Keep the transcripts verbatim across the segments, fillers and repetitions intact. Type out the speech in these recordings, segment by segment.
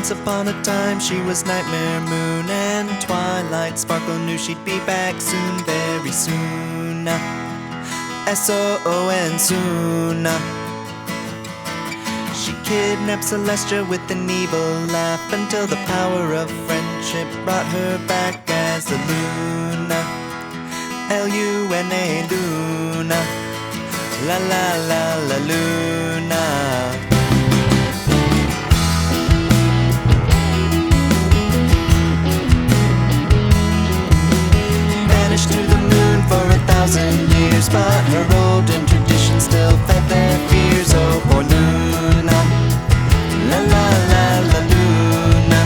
Once upon a time she was Nightmare Moon, and Twilight Sparkle knew she'd be back soon, very soon. S O O N soon. She kidnapped Celestia with an evil laugh, until the power of friendship brought her back as the Luna. L U N A, Luna. La la la la Luna. Vanished to the moon for a thousand years, but her olden traditions still fed their fears. Oh, poor Luna. La la la la Luna.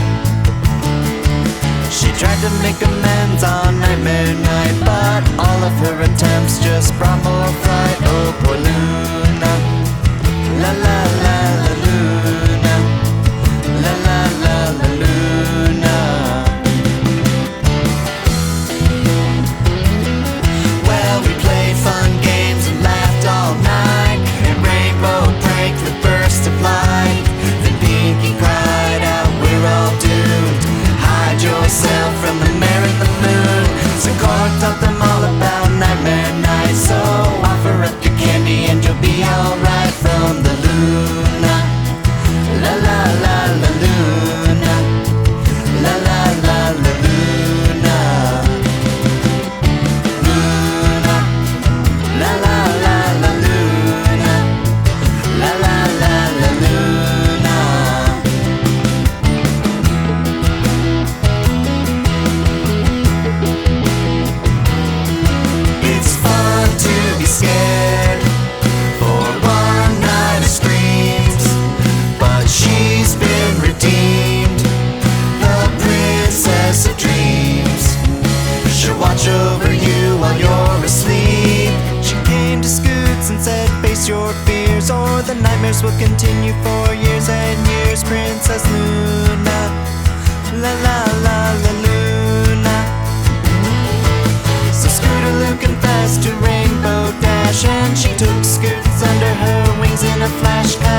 She tried to make amends on Nightmare Night, but all of her attempts just brought more fright. Oh, poor Luna. La la la la Luna. La la la la Luna. Well, we played fun games and laughed all night, and Rainbow prank the burst of light. Then Pinky cried out, we're all doomed. Hide yourself from the mare and the moon. So Cork taught them all about Nightmare Night. So offer up your candy and you'll be alright from the Luna. La la la la Luna. La la la la Luna. Luna. La la la la Luna. La la la la Luna. It's fun to be scared for one night of screams, but she's been redeemed, the princess of dreams. She'll watch over you while you're asleep. She came to Scoots and said, face your fears, or the nightmares will continue for years and years. Princess Luna. La la la la Luna. So Scootaloo confessed to Rainbow Dash, and she took Scoots under her wings in a flash.